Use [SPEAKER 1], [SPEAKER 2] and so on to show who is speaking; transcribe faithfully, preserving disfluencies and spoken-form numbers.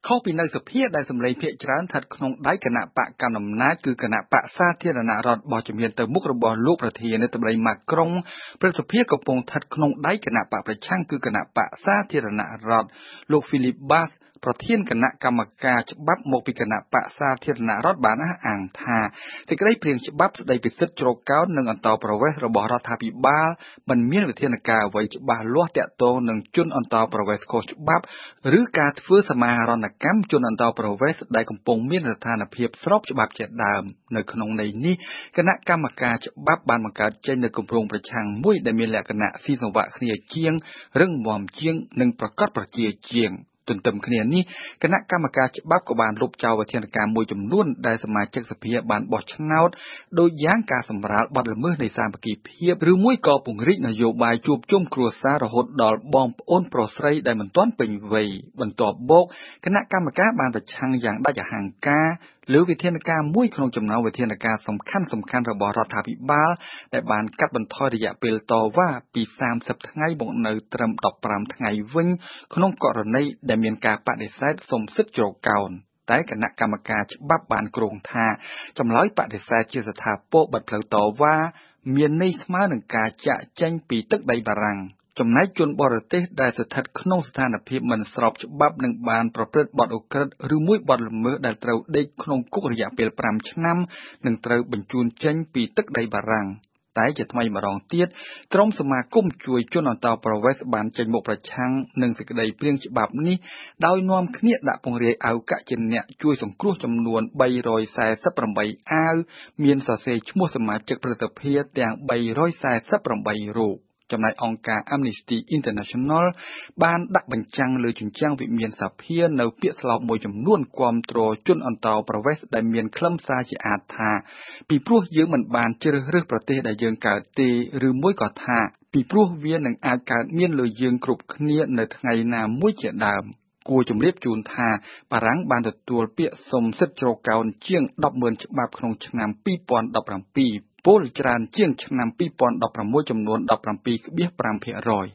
[SPEAKER 1] ខុសពីនៅសភាដែលសម្លេងភាគច្រើនស្ថិតក្នុងដៃគណៈបកកណ្ដាលអំណាចគឺគណៈបកសាធារណរដ្ឋបោះជំហានទៅមុខរបស់លោកប្រធានាធិបតីម៉ាក្រុងព្រឹទ្ធសភាកំពុងស្ថិតក្នុងដៃគណៈបកប្រឆាំងគឺគណៈបកសាធារណរដ្ឋលោក Philip Bass ប្រធានគណៈកម្មការច្បាប់មកពីគណៈបកសាធារណរដ្ឋបានអះអាងថាសេចក្តីព្រាងច្បាប់ស្តីពីសិទ្ធិជ្រកកោននិងអន្តរប្រវេសន៍របស់រដ្ឋាភិបាលមិនមានវិធានការអ្វីច្បាស់លាស់ទាក់ទងនឹងជនអន្តរប្រវេសន៍ខុសច្បាប់ឬការធ្វើសមាហរណកម្មជនអន្តរប្រវេសន៍ដែលកំពុងមានស្ថានភាពស្របច្បាប់ជាដើមនៅក្នុងន័យនេះគណៈកម្មការច្បាប់បានបង្កើតចេញនូវគម្រោងប្រឆាំងមួយដែលមានលក្ខណៈស៊ីសង្វាក់គ្នាជាងរឹងមាំជាងនិងប្រកបប្រជាជាងទន្ទឹមគ្នានេះគណៈកម្មការច្បាប់ក៏បានលុបចោលវិធានការមួយចំនួនដែលសមាជិកសភាបានបោះឆ្នោតដោយយ៉ាងការសម្រាលបទល្មើសនៃសាមគ្គីភាពឬមួយក៏ពង្រីកនយោបាយជួបជុំគ្រួសាររហូតដល់បងប្អូនប្រុសស្រីដែលមិនទាន់ពេញវ័យបន្ទាប់មកគណៈកម្មការបានប្រឆាំងយ៉ាងដាច់អហង្ការលើវិធានការមួយក្នុងចំណោមវិធានការសំខាន់សំខាន់របស់រដ្ឋាភិបាលដែលបានកាត់បន្ថយរយៈពេលតវ៉ាពីសាមសិបថ្ងៃមកនៅត្រឹមដប់ប្រាំថ្ងៃវិញក្នុងករណីដែលមានការបដិសេធសុំសិទ្ធិជ្រកកោនតែគណៈកម្មការច្បាប់បានគ្រោងថាចម្លើយបដិសេធជាស្ថាពរបិទផ្លូវតវ៉ាមានន័យស្មើនឹងការចាកចេញពីទឹកដីបារាំងចំណែកជនបរទេសដែលស្ថិតក្នុងស្ថានភាពមិនស្របច្បាប់នឹងបានប្រព្រឹត្តបទឧក្រិដ្ឋឬមួយបទល្មើសដែលត្រូវដេកក្នុងគុករយៈពេលប្រាំឆ្នាំនឹងត្រូវបញ្ជូនចេញពីទឹកដីបារាំងតែជាថ្មីម្ដងទៀតក្រុមសមាគមជួយជនអន្តរប្រវេសន៍បានចេញមុខប្រឆាំងនឹងសេចក្តីព្រាងច្បាប់នេះដោយនាំគ្នាដាក់ពង្រាយអាវកជាអ្នកជួយសង្គ្រោះចំនួនបីរយសែសិបប្រាំបីអាវមានសរសេរឈ្មោះសមាជិកព្រឹទ្ធសភាទាំងបីរយសែសិបប្រាំបីរូបចំណែកអង្គការ Amnesty International បានដាក់បញ្ចាំងលើជញ្ជាំងវិមានសភានៅពាក្យស្លោកមួយចំនួនគាំទ្រជនអន្តរប្រវេសន៍ដែលមានខ្លឹមសារជាអាចថាពីព្រោះយើងមិនបានជ្រើសរើសប្រទេសដែលយើងកើតទេឬមួយក៏ថាពីព្រោះវានឹងអាចកើតមានលើយើងគ្រប់គ្នានៅថ្ងៃណាមួយជាដើមគួរជម្រាបជូនថាបារាំងបានទទួលពាក្យសុំសិទ្ធិជ្រកកោនជាងដប់ម៉ឺនច្បាប់ក្នុងឆ្នាំពីរពាន់ដប់ប្រាំពីរពលច្រើនជាងឆ្នាំពីរពាន់ដប់ប្រាំមួយចំនួនដប់ប្រាំពីរភាគប្រាំភាគរយ